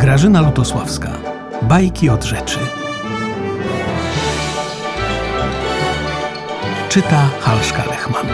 Grażyna Lutosławska. Bajki od rzeczy. Czyta Halszka Lechman.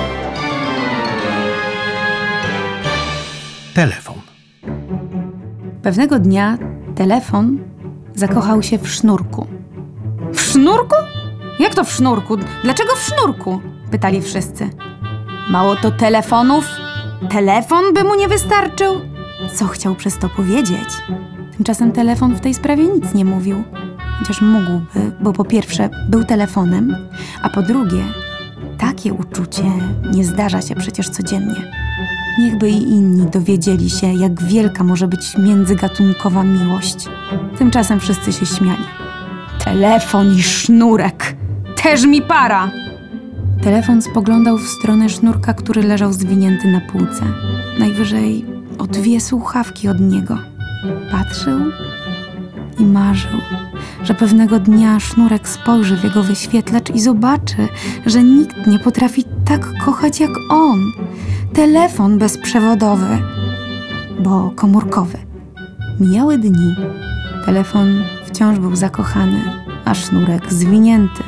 Telefon. Pewnego dnia telefon zakochał się w sznurku. W sznurku? Jak to w sznurku? Dlaczego w sznurku? Pytali wszyscy. Mało to telefonów? Telefon by mu nie wystarczył? Co chciał przez to powiedzieć? Tymczasem telefon w tej sprawie nic nie mówił. Chociaż mógłby, bo po pierwsze był telefonem, a po drugie takie uczucie nie zdarza się przecież codziennie. Niechby i inni dowiedzieli się, jak wielka może być międzygatunkowa miłość. Tymczasem wszyscy się śmiali. Telefon i sznurek! Też mi para! Telefon spoglądał w stronę sznurka, który leżał zwinięty na półce. Najwyżej o 2 słuchawki od niego. Patrzył i marzył, że pewnego dnia sznurek spojrzy w jego wyświetlacz i zobaczy, że nikt nie potrafi tak kochać jak on. Telefon bezprzewodowy, bo komórkowy. Mijały dni. Telefon wciąż był zakochany, a sznurek zwinięty.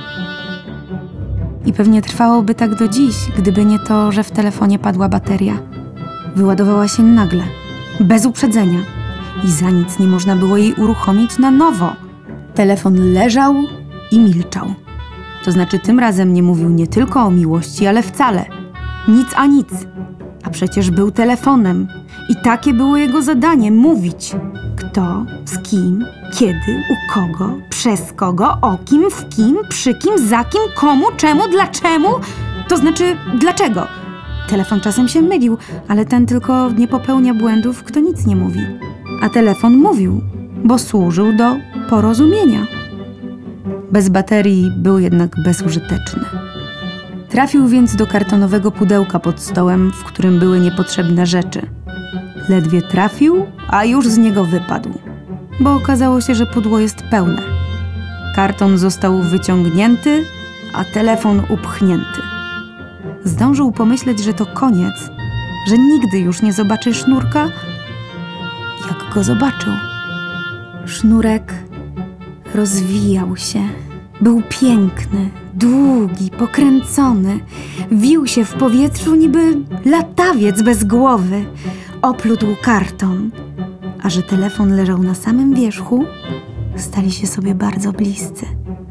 I pewnie trwałoby tak do dziś, gdyby nie to, że w telefonie padła bateria. Wyładowała się nagle, bez uprzedzenia i za nic nie można było jej uruchomić na nowo. Telefon leżał i milczał. To znaczy tym razem nie mówił nie tylko o miłości, ale wcale. Nic a nic. A przecież był telefonem i takie było jego zadanie – mówić. Kto, z kim, kiedy, u kogo, przez kogo, o kim, w kim, przy kim, za kim, komu, czemu, dlaczemu? To znaczy dlaczego? Telefon czasem się mylił, ale ten tylko nie popełnia błędów, kto nic nie mówi. A telefon mówił, bo służył do porozumienia. Bez baterii był jednak bezużyteczny. Trafił więc do kartonowego pudełka pod stołem, w którym były niepotrzebne rzeczy. Ledwie trafił, a już z niego wypadł, bo okazało się, że pudło jest pełne. Karton został wyciągnięty, a telefon upchnięty. Zdążył pomyśleć, że to koniec, że nigdy już nie zobaczy sznurka. Jak go zobaczył? Sznurek rozwijał się. Był piękny, długi, pokręcony. Wił się w powietrzu niby latawiec bez głowy. Oplótł karton. A że telefon leżał na samym wierzchu, stali się sobie bardzo bliscy.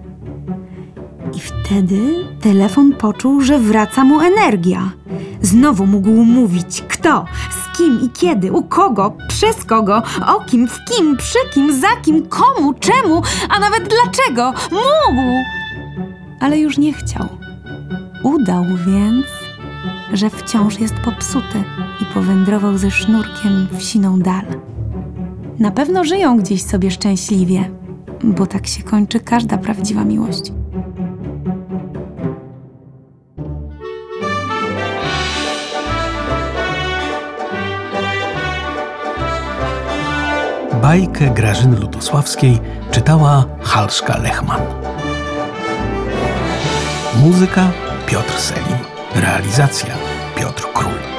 I wtedy telefon poczuł, że wraca mu energia. Znowu mógł mówić kto, z kim i kiedy, u kogo, przez kogo, o kim, w kim, przy kim, za kim, komu, czemu, a nawet dlaczego. Mógł! Ale już nie chciał. Udał więc, że wciąż jest popsuty i powędrował ze sznurkiem w siną dal. Na pewno żyją gdzieś sobie szczęśliwie, bo tak się kończy każda prawdziwa miłość. Bajkę Grażyny Lutosławskiej czytała Halszka Lechman. Muzyka Piotr Selim. Realizacja Piotr Król.